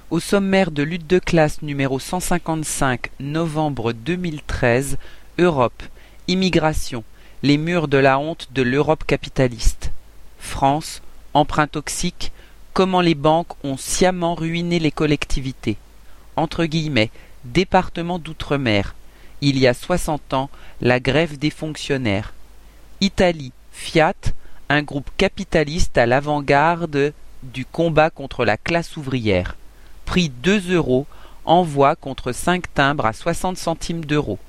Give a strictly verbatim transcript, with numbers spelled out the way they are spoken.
Au sommaire de Lutte de classe numéro cent cinquante-cinq, novembre deux mille treize, Europe, immigration, les murs de la honte de l'Europe capitaliste. France, emprunt toxique, comment les banques ont sciemment ruiné les collectivités. Entre guillemets, département d'outre-mer. Il y a soixante ans, la grève des fonctionnaires. Italie, Fiat, un groupe capitaliste à l'avant-garde du combat contre la classe ouvrière. Prix deux euros, envoi contre cinq timbres à soixante centimes d'euros.